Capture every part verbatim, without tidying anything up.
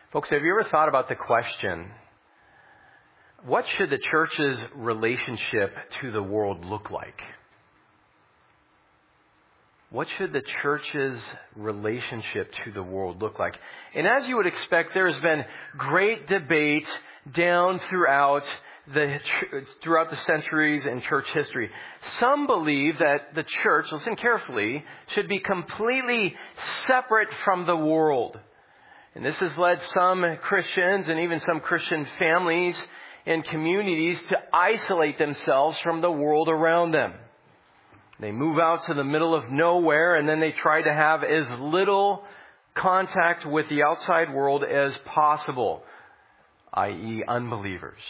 Folks, have you ever thought about the question, what should the church's relationship to the world look like? What should the church's relationship to the world look like? And as you would expect, there has been great debate down throughout the throughout the centuries in church history. Some believe that the church, listen carefully, should be completely separate from the world. And this has led some Christians and even some Christian families and communities to isolate themselves from the world around them. They move out to the middle of nowhere and then they try to have as little contact with the outside world as possible, that is unbelievers.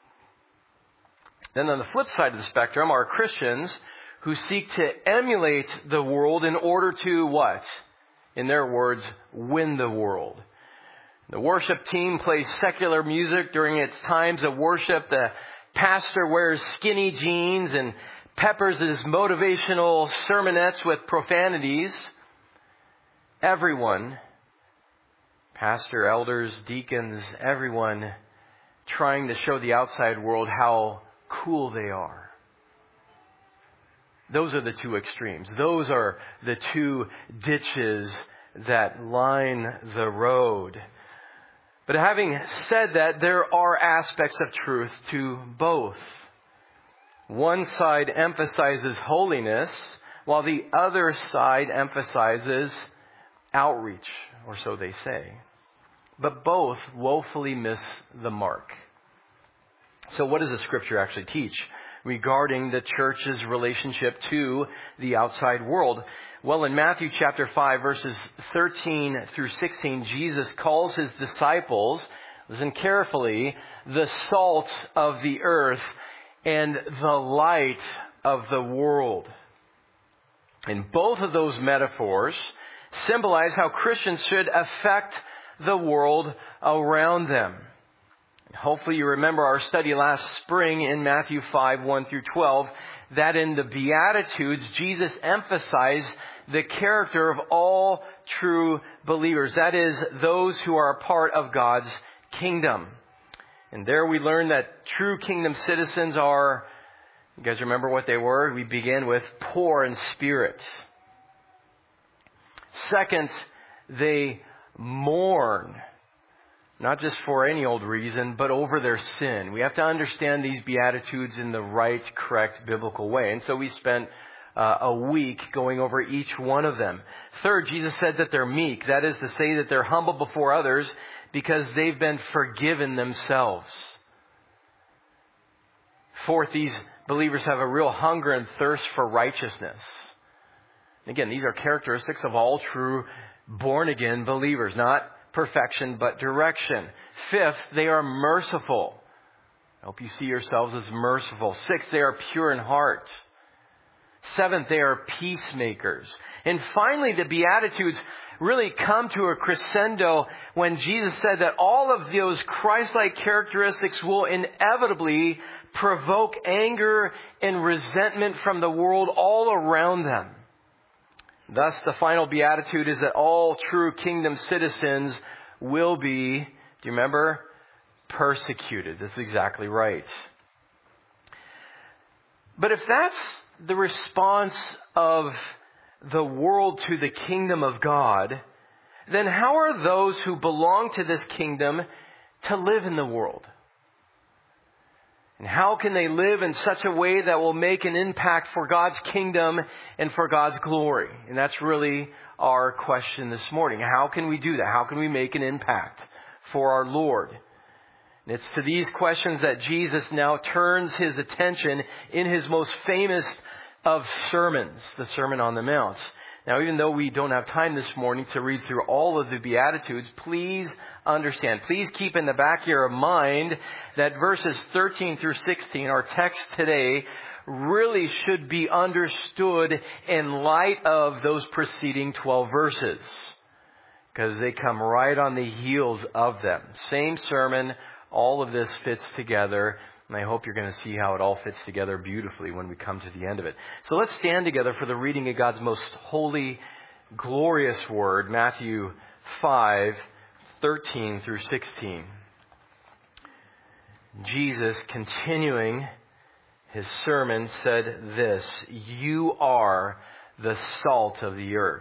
Then on the flip side of the spectrum are Christians who seek to emulate the world in order to what? In their words, win the world. The worship team plays secular music during its times of worship. The pastor wears skinny jeans and peppers his motivational sermonettes with profanities. Everyone, pastor, elders, deacons, everyone trying to show the outside world how cool they are. Those are the two extremes. Those are the two ditches that line the road. But having said that, there are aspects of truth to both. One side emphasizes holiness, while the other side emphasizes outreach, or so they say. But both woefully miss the mark. So what does the Scripture actually teach regarding the church's relationship to the outside world? Well, in Matthew chapter five, verses thirteen through sixteen, Jesus calls his disciples, listen carefully, the salt of the earth and the light of the world. And both of those metaphors symbolize how Christians should affect the world around them. Hopefully you remember our study last spring in Matthew five, one through twelve, that in the Beatitudes, Jesus emphasized the character of all true believers. That is, those who are a part of God's kingdom. And there we learn that true kingdom citizens are, you guys remember what they were? We began with poor in spirit. Second, they mourn. Not just for any old reason, but over their sin. We have to understand these Beatitudes in the right, correct, biblical way. And so we spent uh, a week going over each one of them. Third, Jesus said that they're meek. That is to say that they're humble before others because they've been forgiven themselves. Fourth, these believers have a real hunger and thirst for righteousness. Again, these are characteristics of all true born-again believers, not perfection, but direction. Fifth, they are merciful. I hope you see yourselves as merciful. Sixth, they are pure in heart. Seventh, they are peacemakers. And finally, the Beatitudes really come to a crescendo when Jesus said that all of those Christ-like characteristics will inevitably provoke anger and resentment from the world all around them. Thus, the final beatitude is that all true kingdom citizens will be, do you remember, persecuted. That's exactly right. But if that's the response of the world to the kingdom of God, then how are those who belong to this kingdom to live in the world? And how can they live in such a way that will make an impact for God's kingdom and for God's glory? And that's really our question this morning. How can we do that? How can we make an impact for our Lord? And it's to these questions that Jesus now turns his attention in his most famous of sermons, the Sermon on the Mount. Now, even though we don't have time this morning to read through all of the Beatitudes, please understand, please keep in the back of your mind that verses thirteen through sixteen, our text today, really should be understood in light of those preceding twelve verses, because they come right on the heels of them. Same sermon, all of this fits together. And I hope you're going to see how it all fits together beautifully when we come to the end of it. So let's stand together for the reading of God's most holy, glorious word, Matthew five, thirteen through sixteen. Jesus, continuing his sermon, said this, "You are the salt of the earth.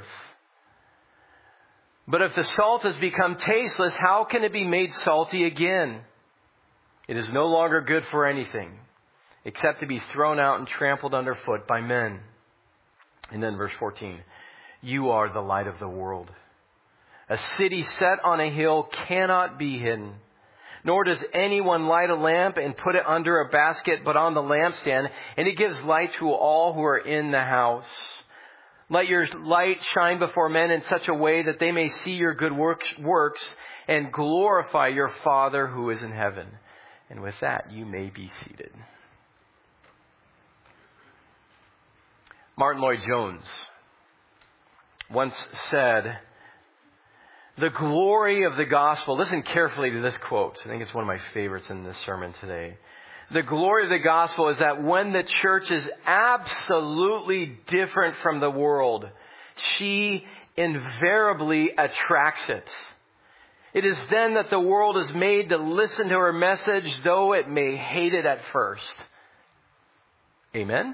But if the salt has become tasteless, how can it be made salty again? It is no longer good for anything, except to be thrown out and trampled underfoot by men." And then verse fourteen, "You are the light of the world. A city set on a hill cannot be hidden. Nor does anyone light a lamp and put it under a basket, but on the lampstand, and it gives light to all who are in the house. Let your light shine before men in such a way that they may see your good works, works and glorify your Father who is in heaven." And with that, you may be seated. Martin Lloyd-Jones once said, "The glory of the gospel," listen carefully to this quote. I think it's one of my favorites in this sermon today. "The glory of the gospel is that when the church is absolutely different from the world, she invariably attracts it. It is then that the world is made to listen to her message, though it may hate it at first." Amen?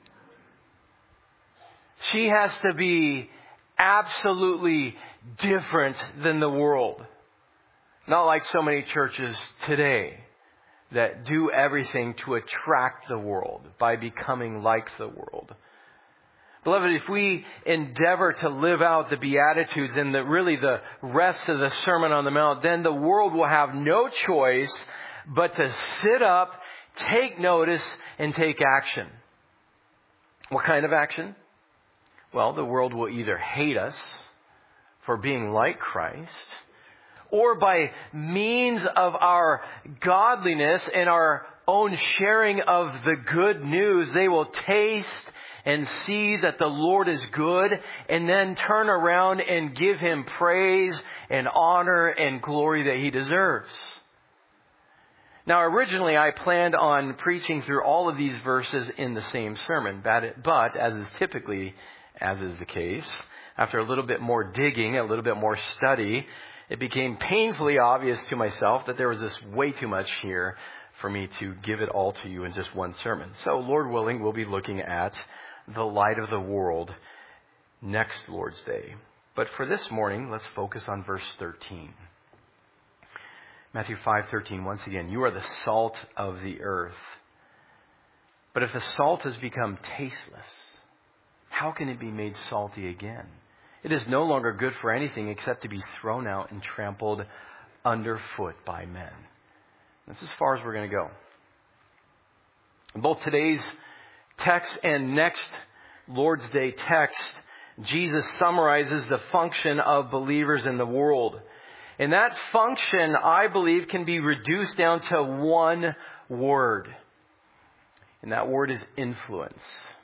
She has to be absolutely different than the world. Not like so many churches today that do everything to attract the world by becoming like the world. Beloved, if we endeavor to live out the Beatitudes and the, really the rest of the Sermon on the Mount, then the world will have no choice but to sit up, take notice, and take action. What kind of action? Well, the world will either hate us for being like Christ, or by means of our godliness and our own sharing of the good news, they will taste and see that the Lord is good, and then turn around and give Him praise and honor and glory that He deserves. Now, originally I planned on preaching through all of these verses in the same sermon, but as is typically as is the case, after a little bit more digging, a little bit more study, it became painfully obvious to myself that there was just way too much here for me to give it all to you in just one sermon. So, Lord willing, we'll be looking at the light of the world next Lord's Day. But for this morning, let's focus on verse thirteen. Matthew five thirteen, once again, "You are the salt of the earth. But if the salt has become tasteless, how can it be made salty again? It is no longer good for anything except to be thrown out and trampled underfoot by men." That's as far as we're going to go. In both today's text and next Lord's Day text, Jesus summarizes the function of believers in the world. And that function, I believe, can be reduced down to one word. And that word is influence.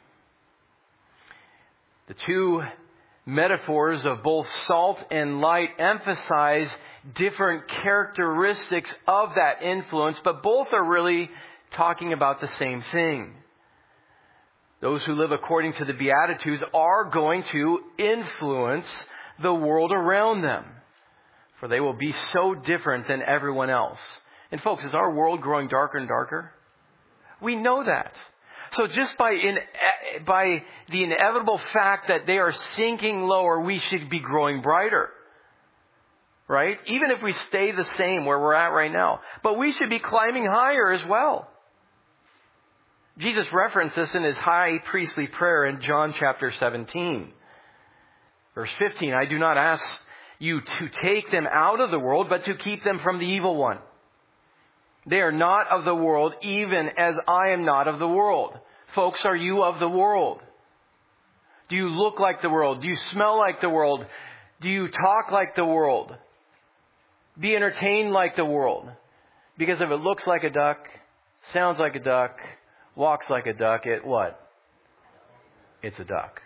The two metaphors of both salt and light emphasize different characteristics of that influence, but both are really talking about the same thing. Those who live according to the Beatitudes are going to influence the world around them, for they will be so different than everyone else. And folks, is our world growing darker and darker? We know that. So just by in, by the inevitable fact that they are sinking lower, we should be growing brighter. Right? Even if we stay the same where we're at right now. But we should be climbing higher as well. Jesus referenced this in His high priestly prayer in John chapter seventeen. Verse fifteen, "I do not ask you to take them out of the world, but to keep them from the evil one. They are not of the world, even as I am not of the world." Folks, are you of the world? Do you look like the world? Do you smell like the world? Do you talk like the world? Be entertained like the world? Because if it looks like a duck, sounds like a duck, walks like a duck, it what? It's a duck.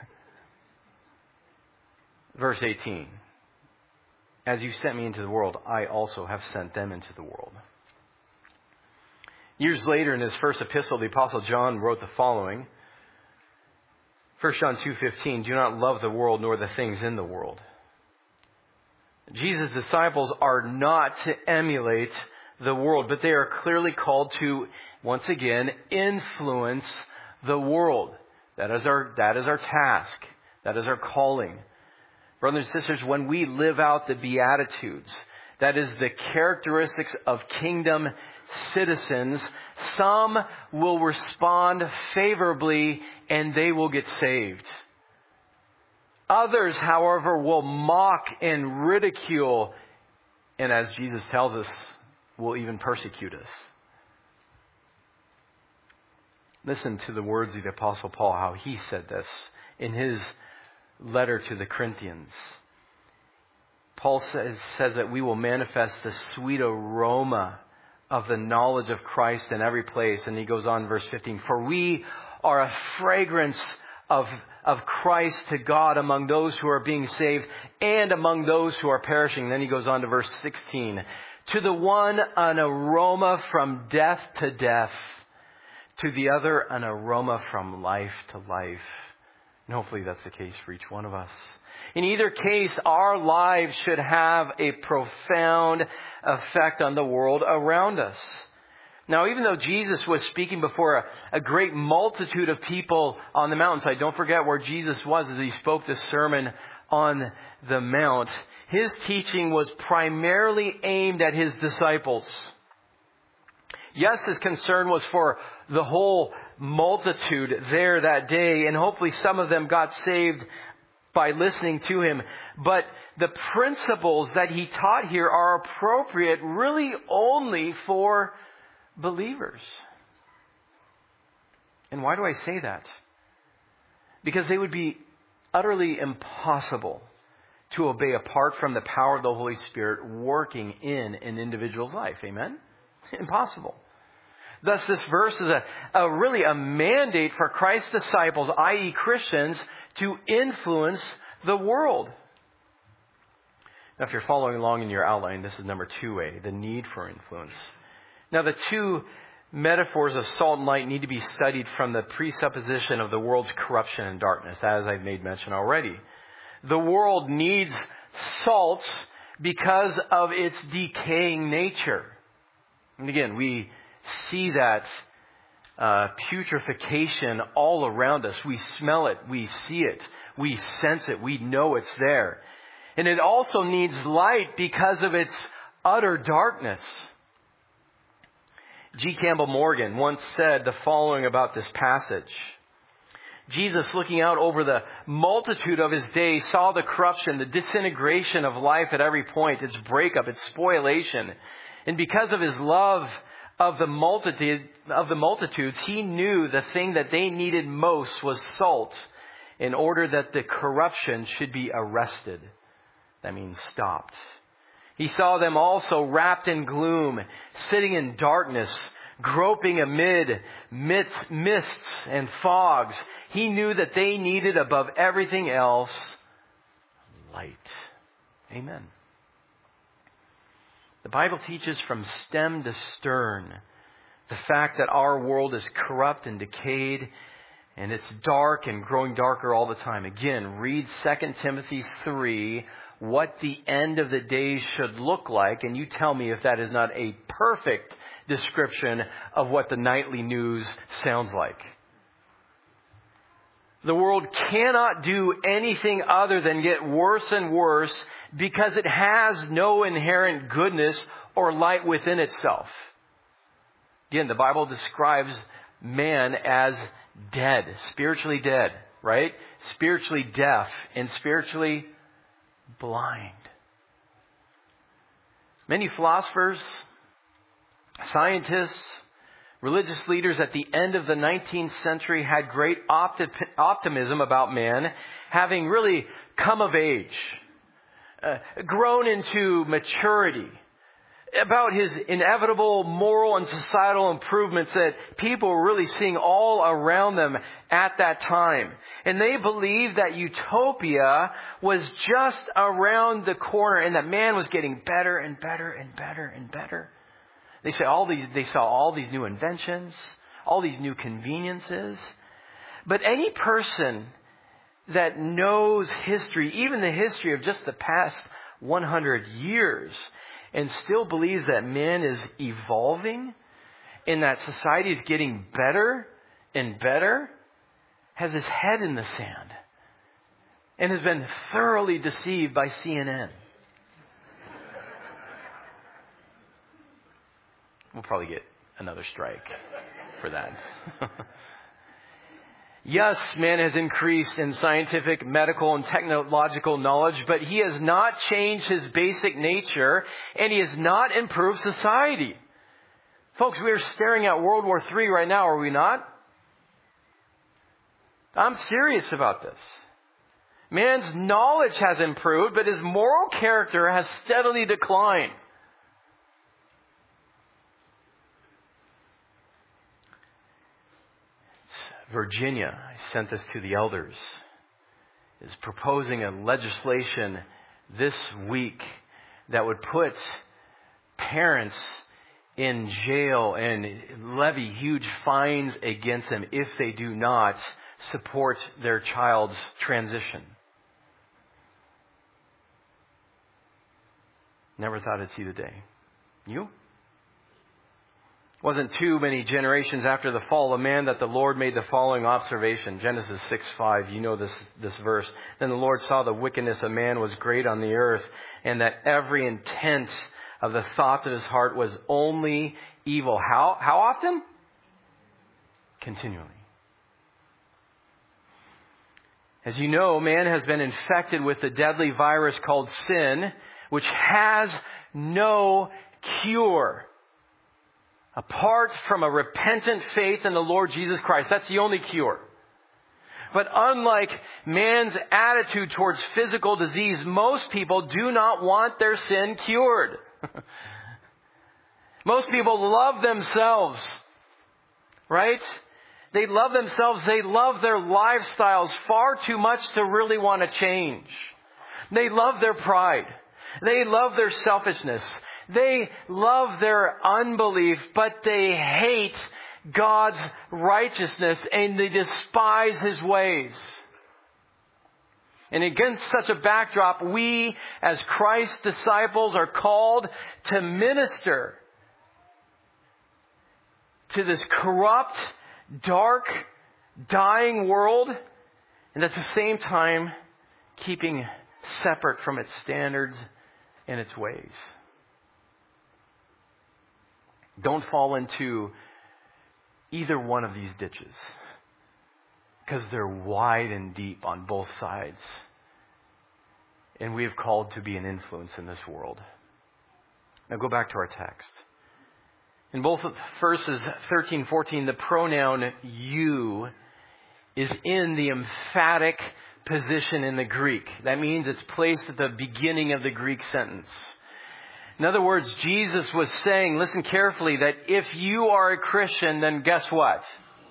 Verse eighteen. "As you sent me into the world, I also have sent them into the world." Years later, in his first epistle, the Apostle John wrote the following. First John two fifteen, "Do not love the world nor the things in the world. Jesus' disciples are not to emulate the world, but they are clearly called to, once again, influence the world. That is our, that is our task. That is our calling. Brothers and sisters, when we live out the Beatitudes, that is the characteristics of kingdom citizens, some will respond favorably and they will get saved. Others, however, will mock and ridicule, and as Jesus tells us, will even persecute us. Listen to the words of the Apostle Paul, how he said this in his letter to the Corinthians. Paul says, says that we will manifest the sweet aroma of the knowledge of Christ in every place. And he goes on, verse fifteen, for we are a fragrance of, of Christ to God among those who are being saved and among those who are perishing. Then he goes on to verse sixteen. To the one, an aroma from death to death. To the other, an aroma from life to life. And hopefully that's the case for each one of us. In either case, our lives should have a profound effect on the world around us. Now, even though Jesus was speaking before a, a great multitude of people on the mountainside, don't forget where Jesus was as he spoke the Sermon on the Mount. His teaching was primarily aimed at his disciples. Yes, his concern was for the whole multitude there that day, and hopefully some of them got saved by listening to him. But the principles that he taught here are appropriate really only for believers. And why do I say that? Because they would be utterly impossible to obey apart from the power of the Holy Spirit working in an individual's life. Amen? Impossible. Thus, this verse is a, a really a mandate for Christ's disciples, that is Christians, to influence the world. Now, if you're following along in your outline, this is number two A, the need for influence. Now, the two metaphors of salt and light need to be studied from the presupposition of the world's corruption and darkness, as I've made mention already. The world needs salt because of its decaying nature. And again, we see that uh, putrefaction all around us. We smell it. We see it. We sense it. We know it's there. And it also needs light because of its utter darkness. G. Campbell Morgan once said the following about this passage. Jesus, looking out over the multitude of his day, saw the corruption, the disintegration of life at every point, its breakup, its spoliation. And because of his love of the multitude, of the multitudes, he knew the thing that they needed most was salt in order that the corruption should be arrested. That means stopped. He saw them also wrapped in gloom, sitting in darkness, groping amid mists and fogs. He knew that they needed above everything else light. Amen. The Bible teaches from stem to stern the fact that our world is corrupt and decayed, and it's dark and growing darker all the time. Again, read Second Timothy three, what the end of the days should look like, and you tell me if that is not a perfect description of what the nightly news sounds like. The world cannot do anything other than get worse and worse because it has no inherent goodness or light within itself. Again, the Bible describes man as dead, spiritually dead, right? Spiritually deaf and spiritually blind. Many philosophers, scientists, religious leaders at the end of the nineteenth century had great opti- optimism about man having really come of age, uh, grown into maturity, about his inevitable moral and societal improvements that people were really seeing all around them at that time. And they believed that utopia was just around the corner and that man was getting better and better and better and better. They say all these, they saw all these new inventions, all these new conveniences. But any person that knows history, even the history of just the past one hundred years and still believes that man is evolving and that society is getting better and better, has his head in the sand and has been thoroughly deceived by C N N. We'll probably get another strike for that. Yes, man has increased in scientific, medical, and technological knowledge, but he has not changed his basic nature, and he has not improved society. Folks, we are staring at World War Three right now, are we not? I'm serious about this. Man's knowledge has improved, but his moral character has steadily declined. Virginia, I sent this to the elders, is proposing a legislation this week that would put parents in jail and levy huge fines against them if they do not support their child's transition. Never thought I'd see the day. You? Wasn't too many generations after the fall of man that the Lord made the following observation. Genesis six five, you know this, this verse. Then the Lord saw the wickedness of man was great on the earth, and that every intent of the thoughts of his heart was only evil. How, how often? Continually. As you know, man has been infected with the deadly virus called sin, which has no cure. Apart from a repentant faith in the Lord Jesus Christ. That's the only cure. But unlike man's attitude towards physical disease, most people do not want their sin cured. Most people love themselves. Right? They love themselves. They love their lifestyles far too much to really want to change. They love their pride. They love their selfishness. They love their unbelief, but they hate God's righteousness and they despise His ways. And against such a backdrop, we as Christ's disciples are called to minister to this corrupt, dark, dying world, and at the same time keeping separate from its standards and its ways. Don't fall into either one of these ditches, because they're wide and deep on both sides. And we have called to be an influence in this world. Now go back to our text. In both verses thirteen, fourteen, the pronoun you is in the emphatic position in the Greek. That means it's placed at the beginning of the Greek sentence. In other words, Jesus was saying, listen carefully, that if you are a Christian, then guess what?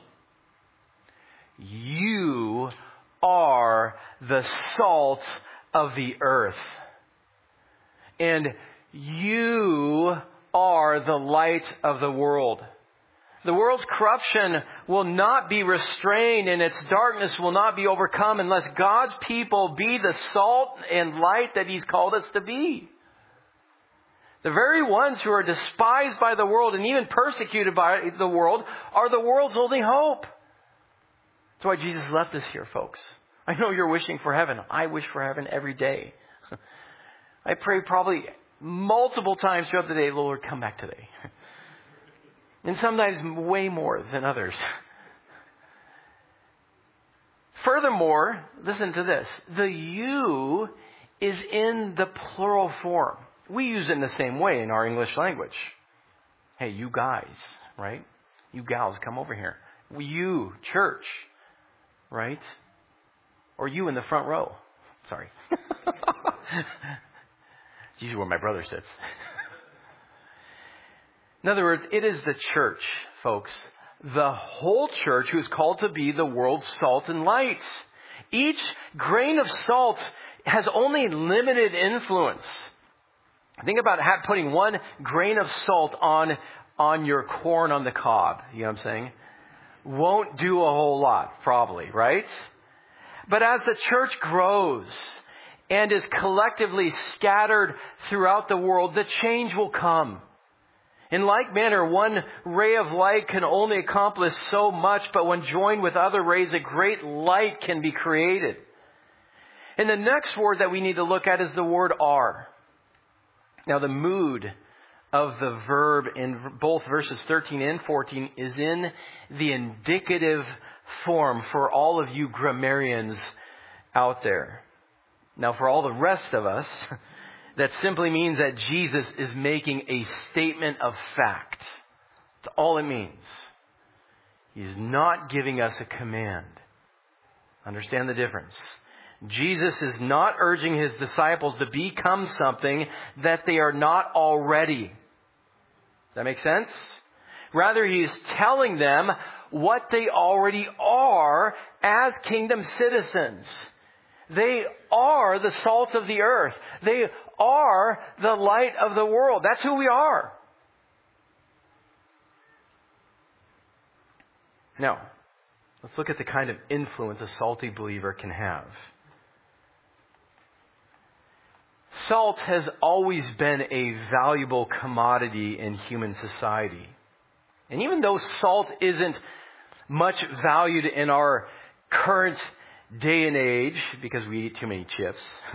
You are the salt of the earth. And you are the light of the world. The world's corruption will not be restrained and its darkness will not be overcome unless God's people be the salt and light that He's called us to be. The very ones who are despised by the world and even persecuted by the world are the world's only hope. That's why Jesus left us here, folks. I know you're wishing for heaven. I wish for heaven every day. I pray probably multiple times throughout the day, Lord, come back today. And sometimes way more than others. Furthermore, listen to this. The you is in the plural form. We use it in the same way in our English language. Hey, you guys, right? You gals, come over here. You, church, right? Or you in the front row. Sorry. It's usually where my brother sits. In other words, it is the church, folks. The whole church who is called to be the world's salt and light. Each grain of salt has only limited influence. Think about putting one grain of salt on, on your corn on the cob. You know what I'm saying? Won't do a whole lot, probably, right? But as the church grows and is collectively scattered throughout the world, the change will come. In like manner, one ray of light can only accomplish so much, but when joined with other rays, a great light can be created. And the next word that we need to look at is the word are. Now, the mood of the verb in both verses thirteen and fourteen is in the indicative form for all of you grammarians out there. Now, for all the rest of us, that simply means that Jesus is making a statement of fact. That's all it means. He's not giving us a command. Understand the difference. Jesus is not urging his disciples to become something that they are not already. Does that make sense? Rather, he's telling them what they already are as kingdom citizens. They are the salt of the earth. They are the light of the world. That's who we are. Now, let's look at the kind of influence a salty believer can have. Salt has always been a valuable commodity in human society. And even though salt isn't much valued in our current day and age, because we eat too many chips,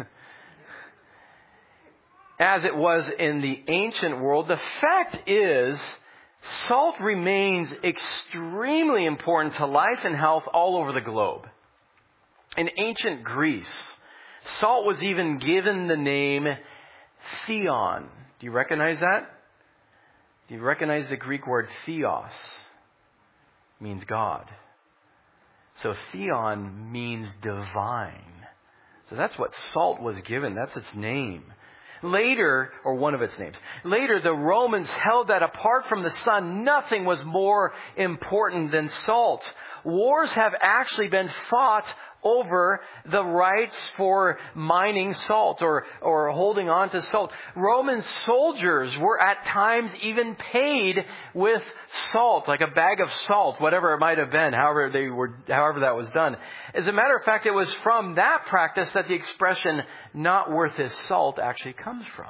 as it was in the ancient world, the fact is, salt remains extremely important to life and health all over the globe. In ancient Greece, salt was even given the name theon. Do you recognize that? Do you recognize the Greek word theos? It means God. So theon means divine. So that's what salt was given. That's its name. Later, or one of its names, later the Romans held that apart from the sun, nothing was more important than salt. Wars have actually been fought over the rights for mining salt or, or holding on to salt. Roman soldiers were at times even paid with salt, like a bag of salt, whatever it might have been, however they were, however that was done. As a matter of fact, it was from that practice that the expression "not worth his salt" actually comes from.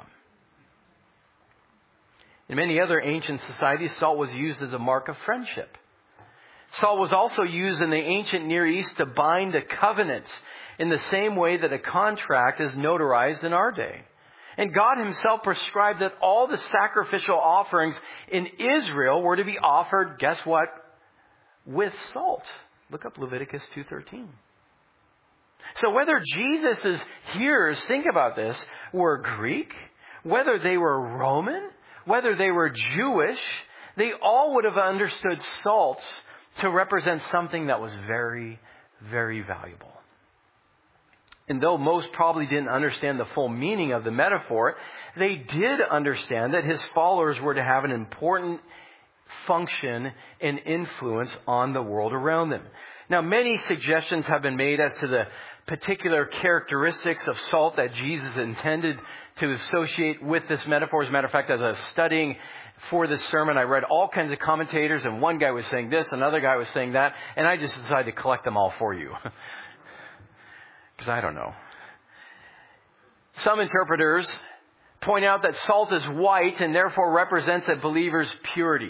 In many other ancient societies, salt was used as a mark of friendship. Salt was also used in the ancient Near East to bind a covenant in the same way that a contract is notarized in our day. And God himself prescribed that all the sacrificial offerings in Israel were to be offered, guess what? With salt. Look up Leviticus two thirteen. So whether Jesus' hearers, think about this, were Greek, whether they were Roman, whether they were Jewish, they all would have understood salt to represent something that was very, very valuable. And though most probably didn't understand the full meaning of the metaphor, they did understand that his followers were to have an important function and influence on the world around them. Now, many suggestions have been made as to the particular characteristics of salt that Jesus intended to associate with this metaphor. As a matter of fact, as I was studying for this sermon, I read all kinds of commentators, and one guy was saying this, another guy was saying that, and I just decided to collect them all for you. Because I don't know. Some interpreters point out that salt is white and therefore represents a believer's purity.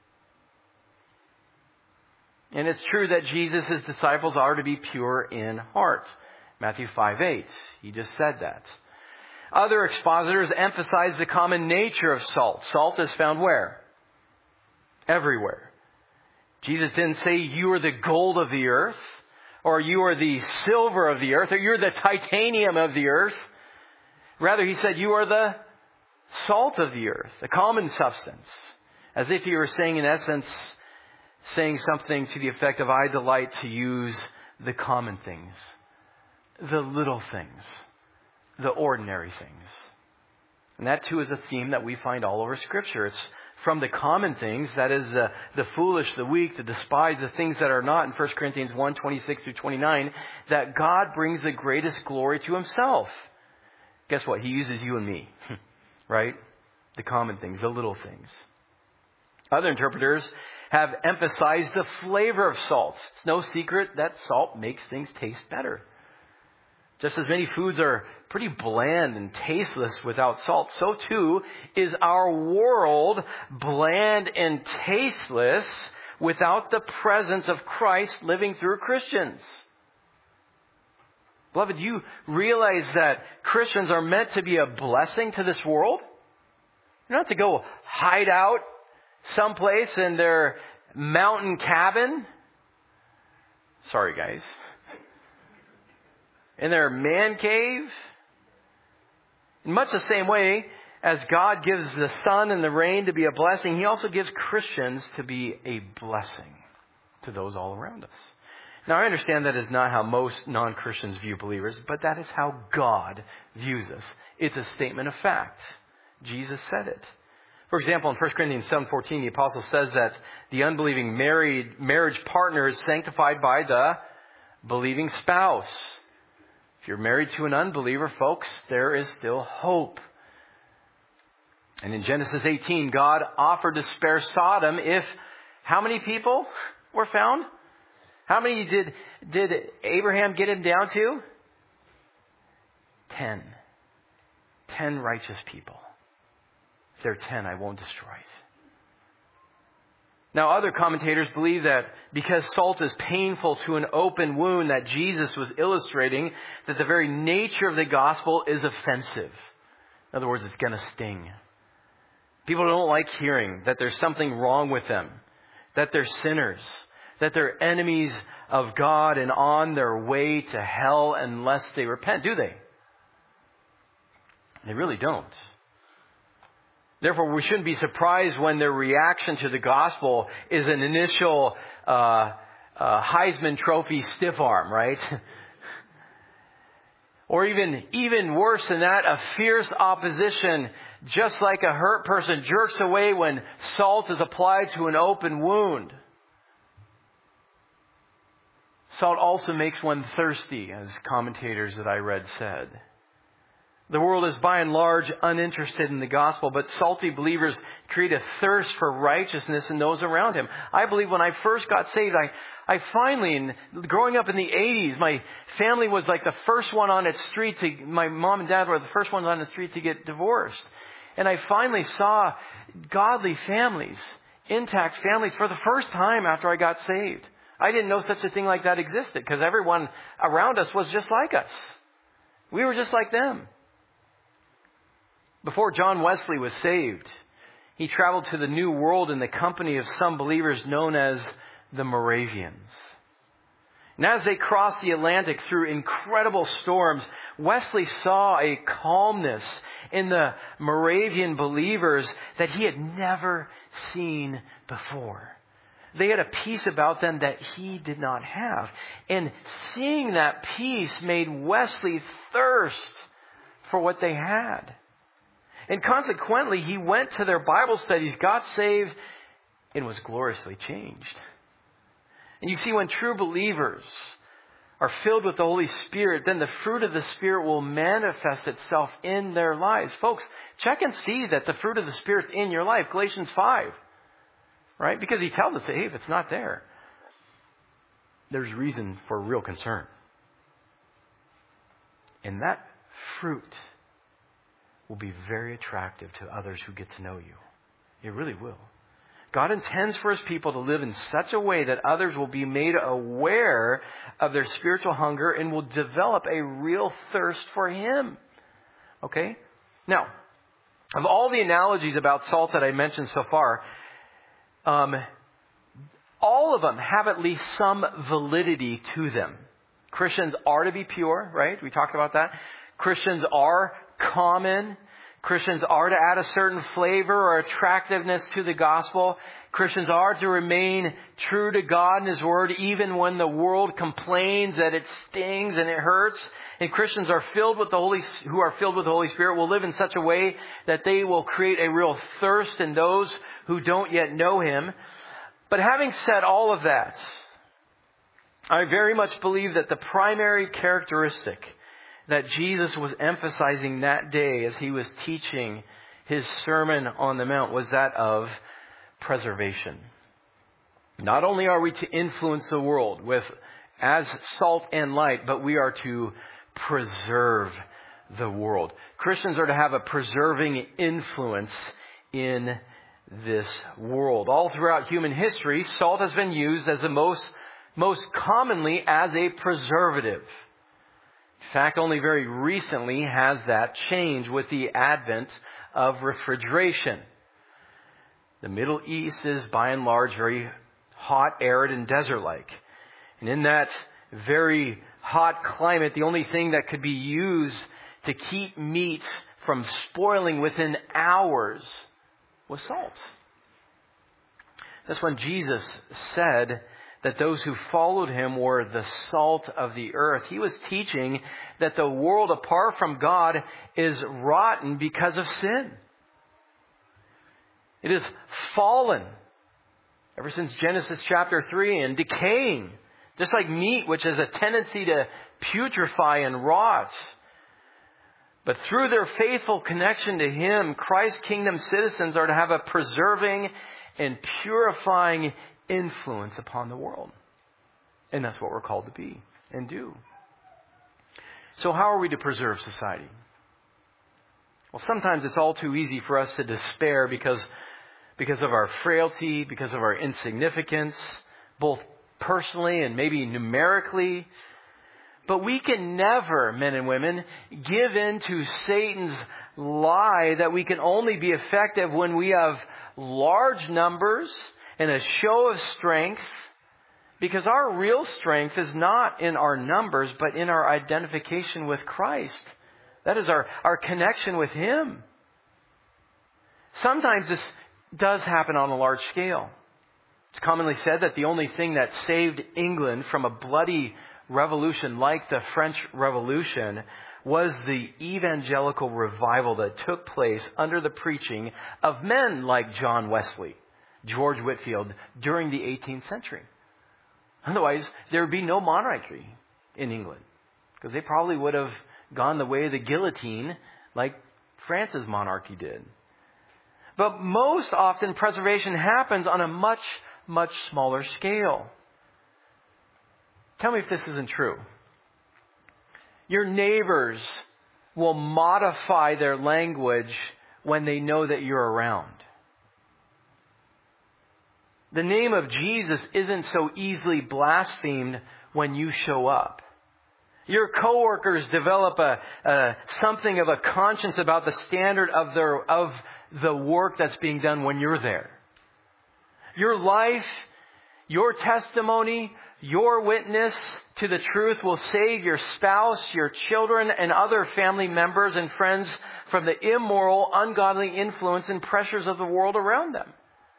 And it's true that Jesus' disciples are to be pure in heart. Matthew five eight. He just said that. Other expositors emphasize the common nature of salt. Salt is found where? Everywhere. Jesus didn't say you are the gold of the earth, or you are the silver of the earth, or you're the titanium of the earth. Rather, he said you are the salt of the earth, a common substance. As if he were saying, in essence, saying something to the effect of, I delight to use the common things, the little things, the ordinary things. And that too is a theme that we find all over Scripture. It's from the common things, that is the, the foolish, the weak, the despised, the things that are not, in First Corinthians one, twenty-six through twenty-nine, that God brings the greatest glory to himself. Guess what? He uses you and me, right? The common things, the little things. Other interpreters have emphasized the flavor of salt. It's no secret that salt makes things taste better. Just as many foods are pretty bland and tasteless without salt, so too is our world bland and tasteless without the presence of Christ living through Christians. Beloved, do you realize that Christians are meant to be a blessing to this world? You're not to go hide out someplace in their mountain cabin. Sorry, guys. In their man cave. In much the same way as God gives the sun and the rain to be a blessing, He also gives Christians to be a blessing to those all around us. Now, I understand that is not how most non-Christians view believers, but that is how God views us. It's a statement of fact. Jesus said it. For example, in First Corinthians seven fourteen, the apostle says that the unbelieving married marriage partner is sanctified by the believing spouse. If you're married to an unbeliever, folks, there is still hope. And in Genesis eighteen, God offered to spare Sodom if how many people were found? How many did, did Abraham get him down to? Ten. Ten righteous people. If there are ten, I won't destroy it. Now, other commentators believe that because salt is painful to an open wound that Jesus was illustrating, that the very nature of the gospel is offensive. In other words, it's going to sting. People don't like hearing that there's something wrong with them, that they're sinners, that they're enemies of God and on their way to hell unless they repent, do they? They really don't. Therefore, we shouldn't be surprised when their reaction to the gospel is an initial uh, uh, Heisman Trophy stiff arm, right? Or even, even worse than that, a fierce opposition, just like a hurt person jerks away when salt is applied to an open wound. Salt also makes one thirsty, as commentators that I read said. The world is by and large uninterested in the gospel, but salty believers create a thirst for righteousness in those around him. I believe when I first got saved, I, I finally, in, growing up in the eighties, my family was like the first one on its street to, my mom and dad were the first ones on the street to get divorced. And I finally saw godly families, intact families for the first time after I got saved. I didn't know such a thing like that existed because everyone around us was just like us. We were just like them. Before John Wesley was saved, he traveled to the New World in the company of some believers known as the Moravians. And as they crossed the Atlantic through incredible storms, Wesley saw a calmness in the Moravian believers that he had never seen before. They had a peace about them that he did not have. And seeing that peace made Wesley thirst for what they had. And consequently, he went to their Bible studies, got saved, and was gloriously changed. And you see, when true believers are filled with the Holy Spirit, then the fruit of the Spirit will manifest itself in their lives. Folks, check and see that the fruit of the Spirit's in your life. Galatians five. Right? Because he tells us that, hey, if it's not there, there's reason for real concern. And that fruit will be very attractive to others who get to know you. It really will. God intends for His people to live in such a way that others will be made aware of their spiritual hunger and will develop a real thirst for Him. Okay? Now, of all the analogies about salt that I mentioned so far, Um, all of them have at least some validity to them. Christians are to be pure, right? We talked about that. Christians are common. Christians are to add a certain flavor or attractiveness to the gospel. Christians are to remain true to God and His Word even when the world complains that it stings and it hurts. And Christians are filled with the Holy, who are filled with the Holy Spirit will live in such a way that they will create a real thirst in those who don't yet know Him. But having said all of that, I very much believe that the primary characteristic that Jesus was emphasizing that day as He was teaching His Sermon on the Mount was that of preservation. Not only are we to influence the world with as salt and light, but we are to preserve the world. Christians are to have a preserving influence in this world. All throughout human history, salt has been used as the most, most commonly as a preservative. In fact, only very recently has that changed with the advent of refrigeration. The Middle East is by and large very hot, arid, and desert-like. And in that very hot climate, the only thing that could be used to keep meat from spoiling within hours was salt. That's when Jesus said that those who followed him were the salt of the earth. He was teaching that the world apart from God is rotten because of sin. It is fallen ever since Genesis chapter three and decaying, just like meat, which has a tendency to putrefy and rot. But through their faithful connection to him, Christ's kingdom citizens are to have a preserving and purifying influence upon the world. And that's what we're called to be and do. So how are we to preserve society? Well, sometimes it's all too easy for us to despair because, because of our frailty, because of our insignificance, both personally and maybe numerically. But we can never, men and women, give in to Satan's lie that we can only be effective when we have large numbers and a show of strength, because our real strength is not in our numbers, but in our identification with Christ. That is our, our connection with him. Sometimes this does happen on a large scale. It's commonly said that the only thing that saved England from a bloody revolution like the French Revolution was the evangelical revival that took place under the preaching of men like John Wesley, George Whitefield during the eighteenth century. Otherwise, there would be no monarchy in England, because they probably would have gone the way of the guillotine like France's monarchy did. But most often, preservation happens on a much, much smaller scale. Tell me if this isn't true. Your neighbors will modify their language when they know that you're around. The name of Jesus isn't so easily blasphemed when you show up. Your coworkers develop a, a something of a conscience about the standard of their of the work that's being done when you're there. Your life, your testimony, your witness to the truth will save your spouse, your children, and other family members and friends from the immoral, ungodly influence and pressures of the world around them.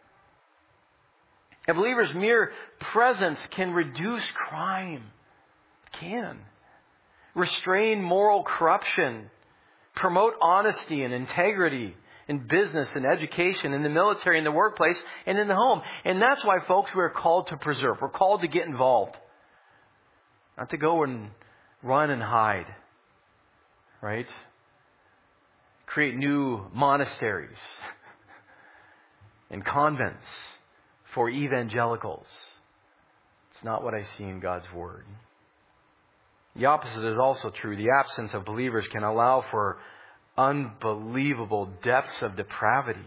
A believer's mere presence can reduce crime. It can. Restrain moral corruption. Promote honesty and integrity in business and education, in the military, in the workplace, and in the home. And that's why, folks, we're called to preserve. We're called to get involved. Not to go and run and hide. Right? Create new monasteries and convents for evangelicals. It's not what I see in God's Word. The opposite is also true. The absence of believers can allow for unbelievable depths of depravity.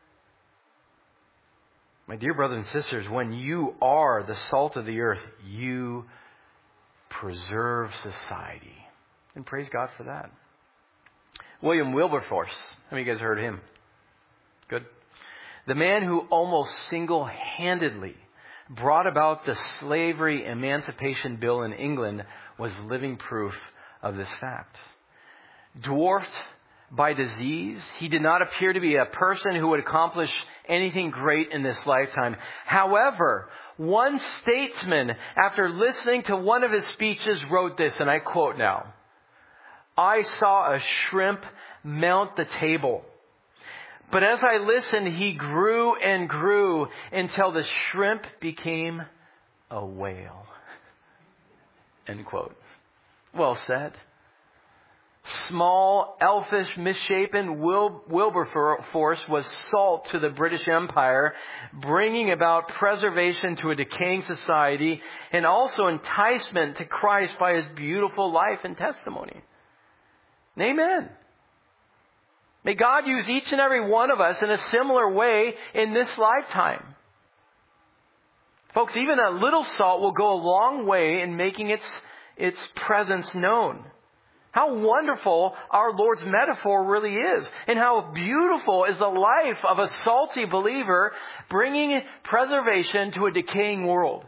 My dear brothers and sisters, when you are the salt of the earth, you preserve society. And praise God for that. William Wilberforce. How many of you guys heard of him? Good. The man who almost single-handedly brought about the slavery emancipation bill in England was living proof of this fact. Dwarfed by disease, he did not appear to be a person who would accomplish anything great in this lifetime. However, one statesman, after listening to one of his speeches, wrote this, and I quote now, "I saw a shrimp mount the table. But as I listened, he grew and grew until the shrimp became a whale." End quote. Well said. Small, elfish, misshapen Wil- Wilberforce was salt to the British Empire, bringing about preservation to a decaying society and also enticement to Christ by his beautiful life and testimony. Amen. May God use each and every one of us in a similar way in this lifetime. Folks, even a little salt will go a long way in making its, its presence known. How wonderful our Lord's metaphor really is. And how beautiful is the life of a salty believer bringing preservation to a decaying world.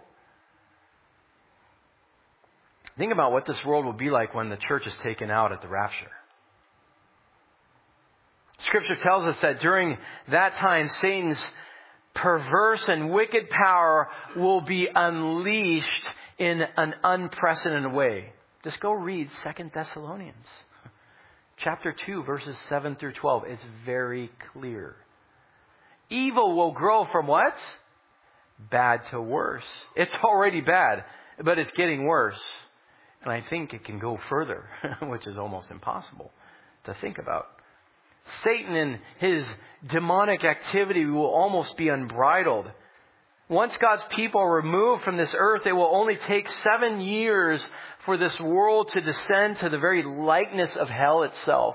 Think about what this world will be like when the church is taken out at the rapture. Scripture tells us that during that time, Satan's perverse and wicked power will be unleashed in an unprecedented way. Just go read Second Thessalonians chapter two, verses seven through twelve. It's very clear. Evil will grow from what? Bad to worse. It's already bad, but it's getting worse. And I think it can go further, which is almost impossible to think about. Satan and his demonic activity will almost be unbridled. Once God's people are removed from this earth, it will only take seven years for this world to descend to the very likeness of hell itself.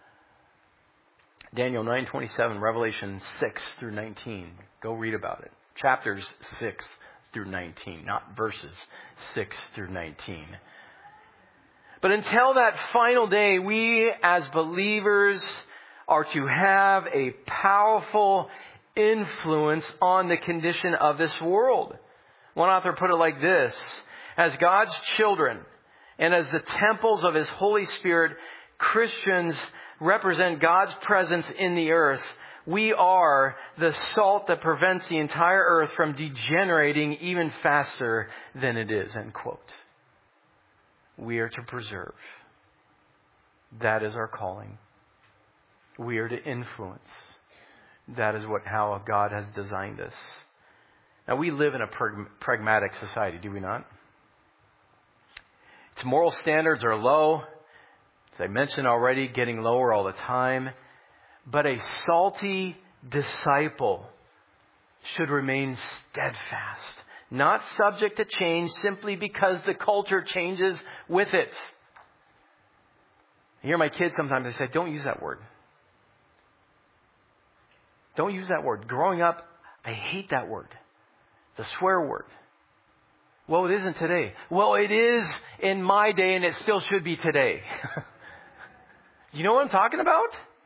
Daniel nine twenty-seven, Revelation six through nineteen. Go read about it. Chapters six through nineteen, not verses six through nineteen. But until that final day, we as believers are to have a powerful influence on the condition of this world. One author put it like this: as God's children and as the temples of His Holy Spirit, Christians represent God's presence in the earth. We are the salt that prevents the entire earth from degenerating even faster than it is. End quote. We are to preserve. That is our calling. We are to influence. That is what how God has designed us. Now, we live in a prag- pragmatic society, do we not? Its moral standards are low. As I mentioned already, getting lower all the time. But a salty disciple should remain steadfast, not subject to change simply because the culture changes with it. I hear my kids sometimes, they say, don't use that word. Don't use that word. Growing up, I hate that word. It's a swear word. Well, it isn't today. Well, it is in my day, and it still should be today. You know what I'm talking about?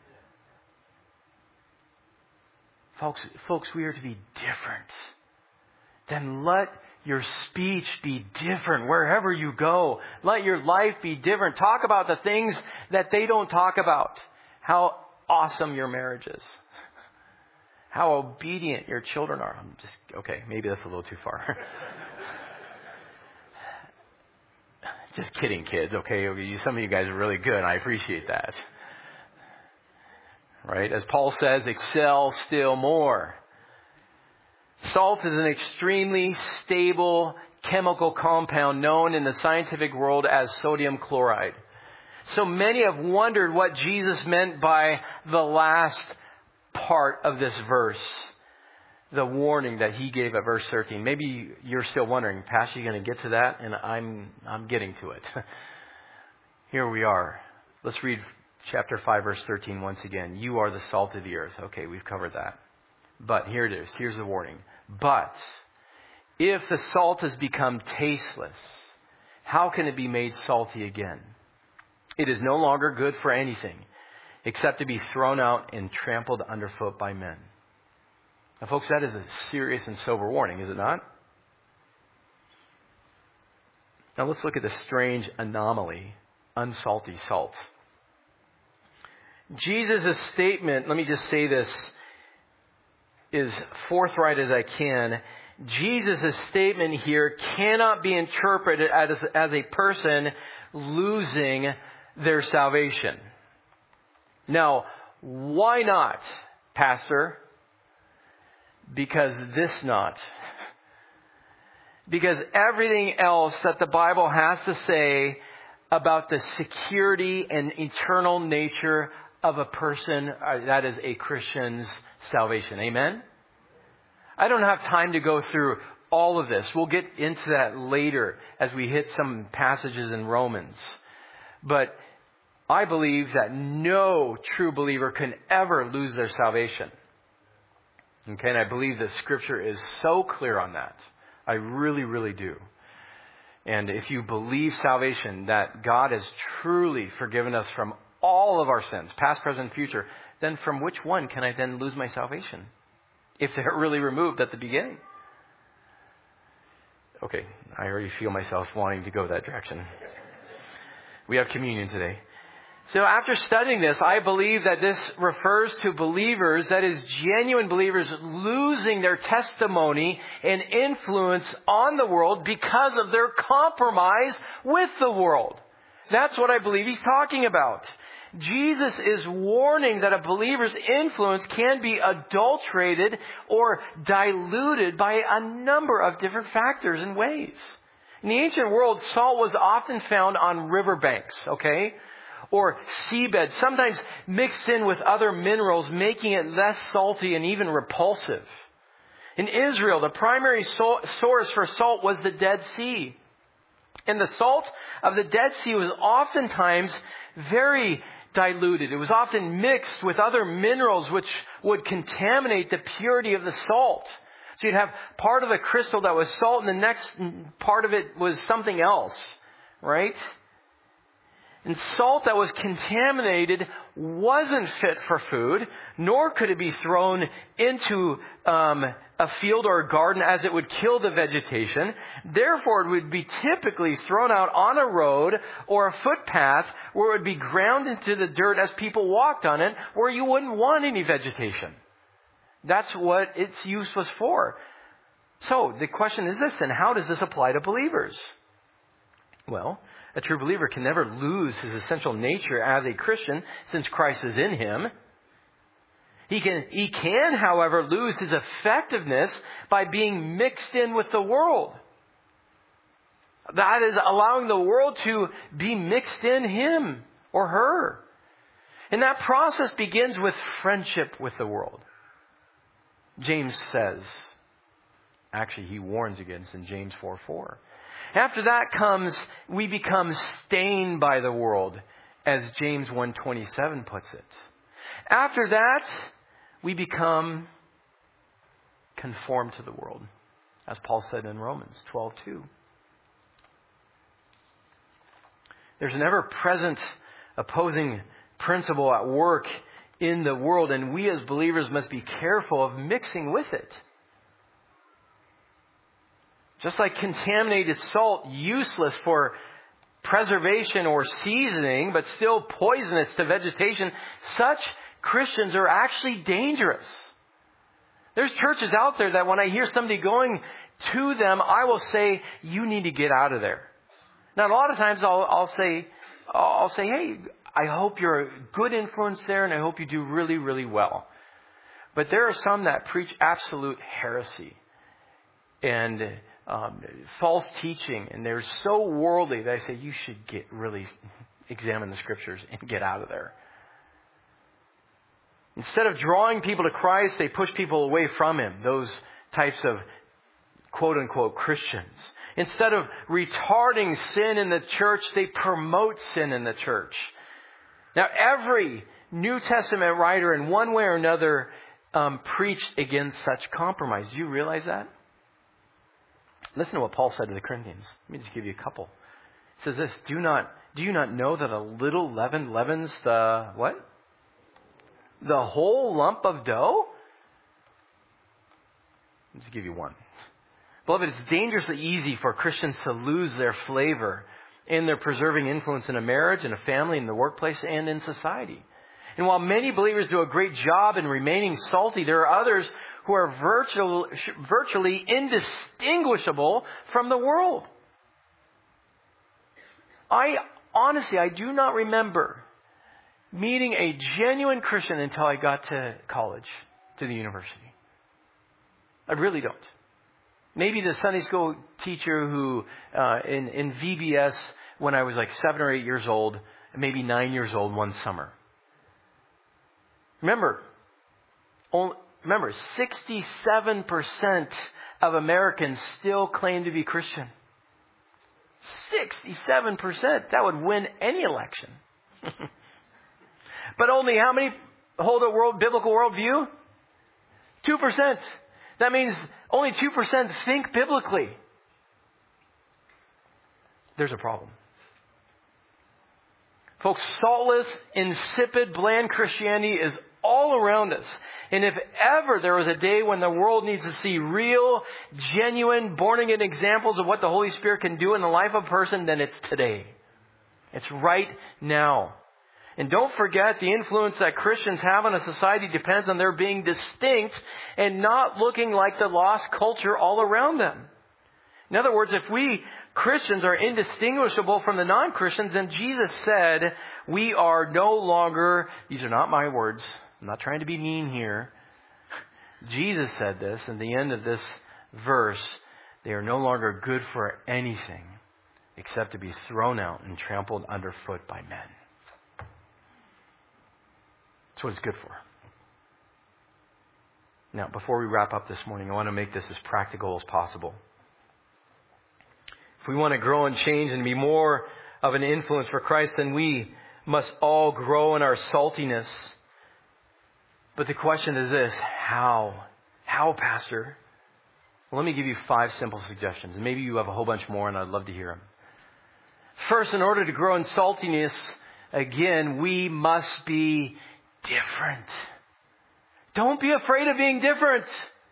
Folks, folks, we are to be different. Then let your speech be different wherever you go. Let your life be different. Talk about the things that they don't talk about. How awesome your marriage is. How obedient your children are. I'm just, okay, maybe that's a little too far. Just kidding, kids, okay? Some of you guys are really good, and I appreciate that. Right? As Paul says, excel still more. Salt is an extremely stable chemical compound known in the scientific world as sodium chloride. So many have wondered what Jesus meant by the last part of this verse, the warning that he gave at verse thirteen. Maybe you're still wondering, Pastor, you going to get to that? And I'm I'm getting to it. Here we are. Let's read chapter five, verse thirteen once again. You are the salt of the earth. Okay, we've covered that. But here it is. Here's the warning. But if the salt has become tasteless, how can it be made salty again? It is no longer good for anything except to be thrown out and trampled underfoot by men. Now, folks, that is a serious and sober warning, is it not? Now, let's look at this strange anomaly, unsalty salt. Jesus' statement, let me just say this, is forthright as I can. Jesus' statement here cannot be interpreted as, as a person losing their salvation. Now, why not, Pastor? Because this not. Because everything else that the Bible has to say about the security and eternal nature of a person, uh, that is a Christian's salvation. Amen? I don't have time to go through all of this. We'll get into that later as we hit some passages in Romans. But I believe that no true believer can ever lose their salvation. Okay, and I believe that Scripture is so clear on that. I really, really do. And if you believe salvation, that God has truly forgiven us from all of our sins, past, present, future, then from which one can I then lose my salvation? If they're really removed at the beginning. Okay, I already feel myself wanting to go that direction. We have communion today. So after studying this, I believe that this refers to believers, that is genuine believers, losing their testimony and influence on the world because of their compromise with the world. That's what I believe he's talking about. Jesus is warning that a believer's influence can be adulterated or diluted by a number of different factors and ways. In the ancient world, salt was often found on riverbanks, okay? Or seabeds, sometimes mixed in with other minerals, making it less salty and even repulsive. In Israel, the primary so- source for salt was the Dead Sea. And the salt of the Dead Sea was oftentimes very diluted. It was often mixed with other minerals which would contaminate the purity of the salt. So you'd have part of the crystal that was salt and the next part of it was something else, right? And salt that was contaminated wasn't fit for food, nor could it be thrown into um, a field or a garden as it would kill the vegetation. Therefore, it would be typically thrown out on a road or a footpath where it would be ground into the dirt as people walked on it, where you wouldn't want any vegetation. That's what its use was for. So the question is this, then, how does this apply to believers? Well, a true believer can never lose his essential nature as a Christian since Christ is in him. He can, he can, however, lose his effectiveness by being mixed in with the world. That is allowing the world to be mixed in him or her. And that process begins with friendship with the world. James says, actually he warns against in James four four. After that comes, we become stained by the world, as James one twenty-seven puts it. After that, we become conformed to the world, as Paul said in Romans twelve two. There's an ever-present opposing principle at work in the world, and we as believers must be careful of mixing with it. Just like contaminated salt, useless for preservation or seasoning, but still poisonous to vegetation, such Christians are actually dangerous. There's churches out there that when I hear somebody going to them, I will say, you need to get out of there. Now, a lot of times I'll, I'll say, I'll say, hey, I hope you're a good influence there and I hope you do really, really well. But there are some that preach absolute heresy and Um, false teaching, and they're so worldly that I say you should get really examine the Scriptures and get out of there. Instead of drawing people to Christ, they push people away from Him, those types of quote-unquote Christians. Instead of retarding sin in the church, they promote sin in the church. Now, every New Testament writer in one way or another um, preached against such compromise. Do you realize that? Listen to what Paul said to the Corinthians. Let me just give you a couple. It says this, do not, do you not know that a little leaven leavens the, what? The whole lump of dough? Let me just give you one. Beloved, it's dangerously easy for Christians to lose their flavor in their preserving influence in a marriage, in a family, in the workplace, and in society. And while many believers do a great job in remaining salty, there are others who are virtual, virtually indistinguishable from the world. I honestly, I do not remember meeting a genuine Christian until I got to college, to the university. I really don't. Maybe the Sunday school teacher who uh, in, in V B S when I was like seven or eight years old, maybe nine years old one summer. Remember, only, remember, sixty-seven percent of Americans still claim to be Christian. sixty-seven percent. That would win any election. But only how many hold a world biblical worldview? two percent. That means only two percent think biblically. There's a problem. Folks, saltless, insipid, bland Christianity is all around us. And if ever there was a day when the world needs to see real, genuine, born-again examples of what the Holy Spirit can do in the life of a person, then it's today. It's right now. And don't forget, the influence that Christians have on a society depends on their being distinct and not looking like the lost culture all around them. In other words, if we Christians are indistinguishable from the non-Christians, then Jesus said we are no longer, these are not my words, I'm not trying to be mean here. Jesus said this in the end of this verse, they are no longer good for anything except to be thrown out and trampled underfoot by men. That's what it's good for. Now, before we wrap up this morning, I want to make this as practical as possible. If we want to grow and change and be more of an influence for Christ, then we must all grow in our saltiness. But the question is this, how? How, Pastor? Well, let me give you five simple suggestions. And maybe you have a whole bunch more, and I'd love to hear them. First, in order to grow in saltiness, again, we must be different. Don't be afraid of being different.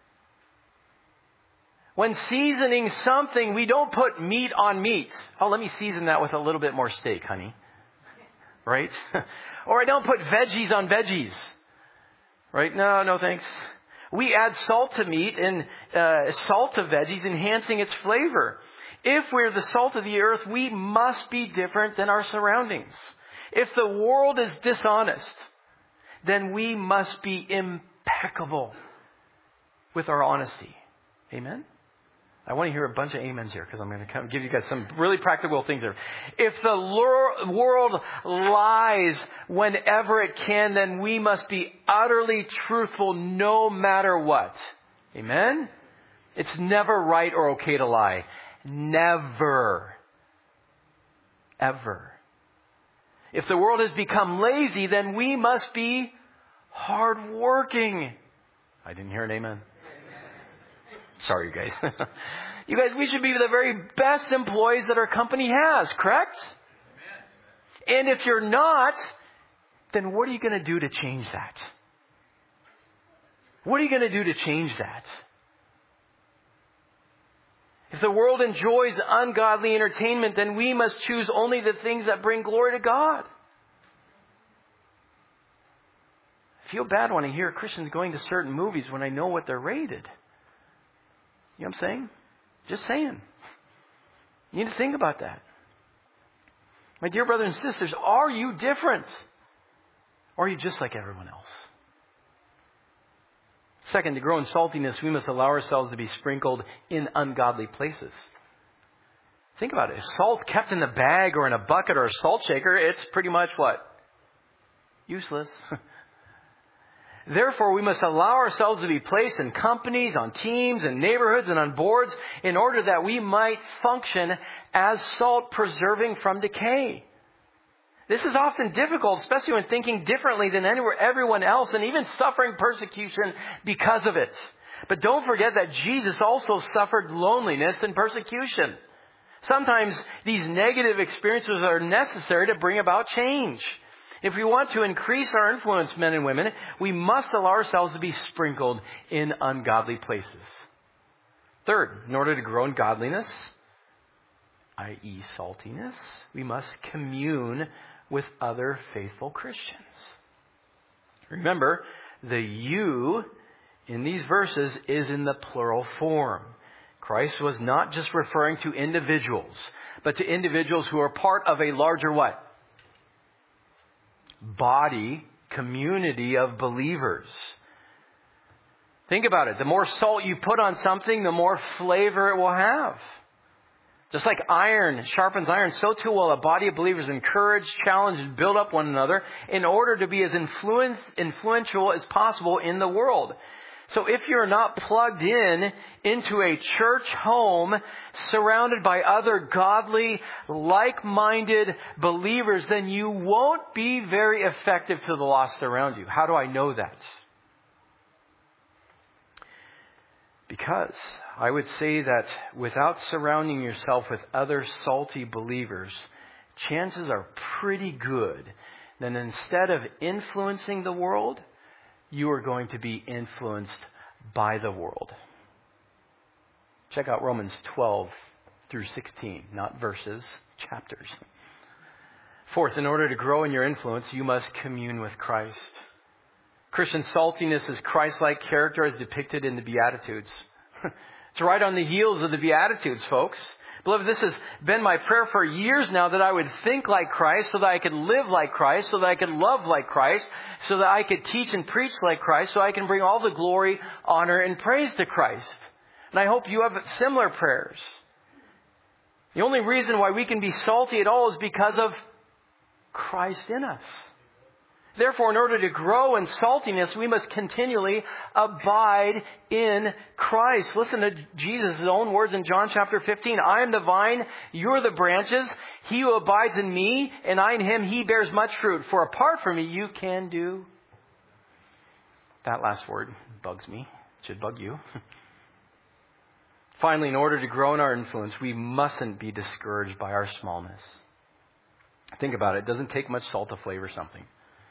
When seasoning something, we don't put meat on meat. Oh, let me season that with a little bit more steak, honey. Right? Or I don't put veggies on veggies. Right? No, no thanks. We add salt to meat and uh, salt to veggies, enhancing its flavor. If we're the salt of the earth, we must be different than our surroundings. If the world is dishonest, then we must be impeccable with our honesty. Amen? I want to hear a bunch of amens here because I'm going to come give you guys some really practical things here. If the lure, world lies whenever it can, then we must be utterly truthful no matter what. Amen? It's never right or okay to lie. Never. Ever. If the world has become lazy, then we must be hardworking. I didn't hear an amen. Sorry, you guys. You guys, we should be the very best employees that our company has, correct? Amen. And if you're not, then what are you going to do to change that? What are you going to do to change that? If the world enjoys ungodly entertainment, then we must choose only the things that bring glory to God. I feel bad when I hear Christians going to certain movies when I know what they're rated. You know what I'm saying? Just saying. You need to think about that. My dear brothers and sisters, are you different? Or are you just like everyone else? Second, to grow in saltiness, we must allow ourselves to be sprinkled in ungodly places. Think about it. If salt kept in the bag or in a bucket or a salt shaker, it's pretty much what? Useless. Therefore, we must allow ourselves to be placed in companies, on teams, in neighborhoods, and on boards in order that we might function as salt, preserving from decay. This is often difficult, especially when thinking differently than anywhere, everyone else and even suffering persecution because of it. But don't forget that Jesus also suffered loneliness and persecution. Sometimes these negative experiences are necessary to bring about change. If we want to increase our influence, men and women, we must allow ourselves to be sprinkled in ungodly places. Third, in order to grow in godliness, that is saltiness, we must commune with other faithful Christians. Remember, the you in these verses is in the plural form. Christ was not just referring to individuals, but to individuals who are part of a larger what? Body, community of believers. Think about it. The more salt you put on something, the more flavor it will have. Just like iron sharpens iron, so too will a body of believers encourage, challenge, and build up one another in order to be as influence, influential as possible in the world. So if you're not plugged in into a church home surrounded by other godly, like-minded believers, then you won't be very effective to the lost around you. How do I know that? Because I would say that without surrounding yourself with other salty believers, chances are pretty good that instead of influencing the world, you are going to be influenced by the world. Check out Romans twelve through sixteen, not verses, chapters. Fourth, in order to grow in your influence, you must commune with Christ. Christian saltiness is Christ-like character as depicted in the Beatitudes. It's right on the heels of the Beatitudes, folks. Beloved, this has been my prayer for years now, that I would think like Christ, so that I could live like Christ, so that I could love like Christ, so that I could teach and preach like Christ, so I can bring all the glory, honor, and praise to Christ. And I hope you have similar prayers. The only reason why we can be salty at all is because of Christ in us. Therefore, in order to grow in saltiness, we must continually abide in Christ. Listen to Jesus' own words in John chapter fifteen. I am the vine, you are the branches. He who abides in me and I in him, he bears much fruit. For apart from me, you can do. That last word bugs me. It should bug you. Finally, in order to grow in our influence, we mustn't be discouraged by our smallness. Think about it. It doesn't take much salt to flavor something.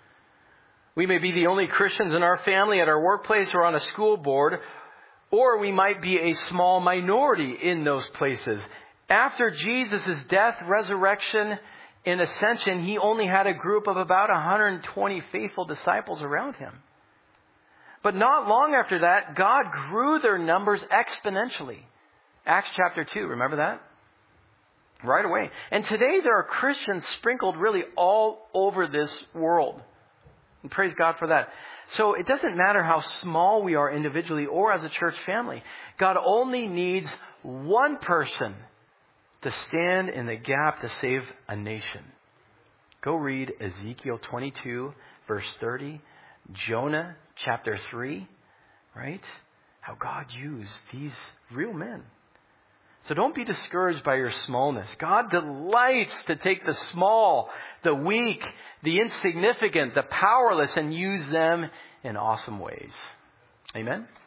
We may be the only Christians in our family, at our workplace, or on a school board, or we might be a small minority in those places. After Jesus' death, resurrection, and ascension, he only had a group of about one hundred twenty faithful disciples around him. But not long after that, God grew their numbers exponentially. Acts chapter two, remember that? Right away. And today there are Christians sprinkled really all over this world. And praise God for that. So it doesn't matter how small we are individually or as a church family. God only needs one person to stand in the gap to save a nation. Go read Ezekiel twenty-two, verse thirty, Jonah chapter three, right? How God used these real men. So don't be discouraged by your smallness. God delights to take the small, the weak, the insignificant, the powerless, and use them in awesome ways. Amen?